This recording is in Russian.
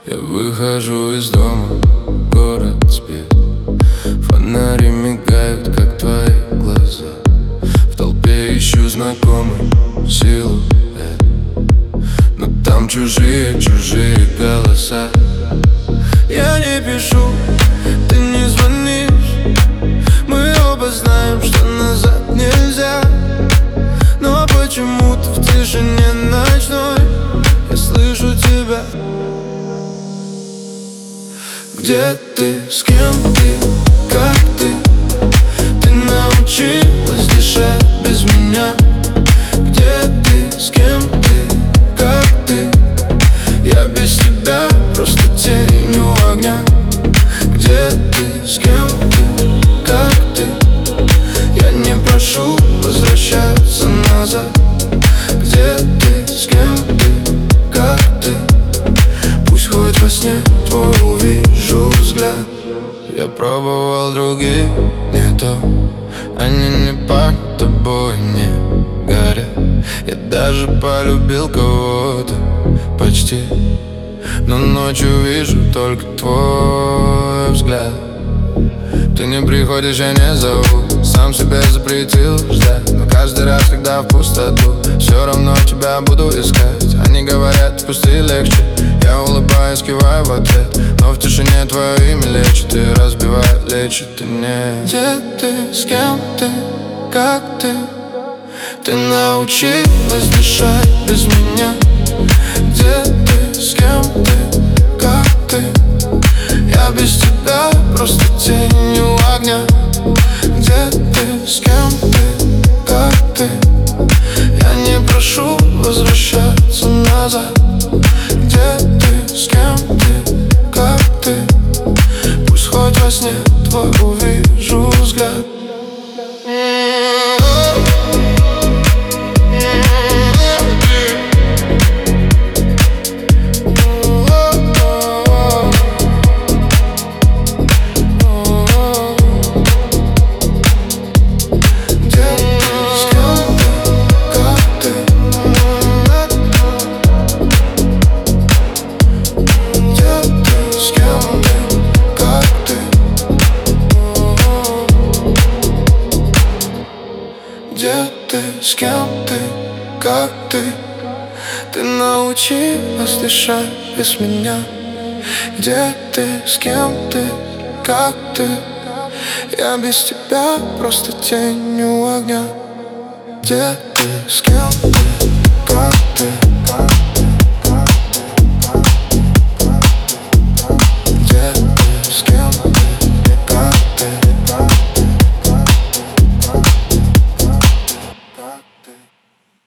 Я выхожу из дома, город спит, фонари мигают, как твои глаза. В толпе ищу знакомый силуэт, но там чужие голоса. Я не пишу, ты не звонишь, мы оба знаем, что назад нельзя. Но почему-то в тишине ночной я слышу тебя. Где ты, с кем ты, как ты? Ты научилась дышать без меня. Где ты, с кем ты, как ты? Я без тебя просто тень у огня. Где ты, с кем ты, как ты? Я не прошу возвращаться назад. Где ты, с кем ты, как ты? Пусть хоть во сне твой увижу взгляд. Я пробовал других, не то, они не под тобой не горят. Я даже полюбил кого-то почти, но ночью вижу только твой взгляд. Ты не приходишь, я не зову, сам себе запретил ждать. Но каждый раз, когда в пустоту, все равно тебя буду искать. Они говорят, отпусти легче, я улыбаюсь, киваю в ответ, но в тишине твое имя лечит и разбивает, лечит и нет. Где ты, с кем ты, как ты? Ты научилась дышать без меня. Где ты, с кем ты, как ты? Я без тебя просто тень у огня. Где ты, с кем ты, как ты? Я не прошу возвращаться назад. Где ты, с кем ты, как ты? Пусть хоть во сне твой увижу взгляд. Где ты, с кем ты, как ты? Ты научилась дышать без меня. Где ты, с кем ты, как ты? Я без тебя просто тень у огня. Где ты, с кем ты, как ты?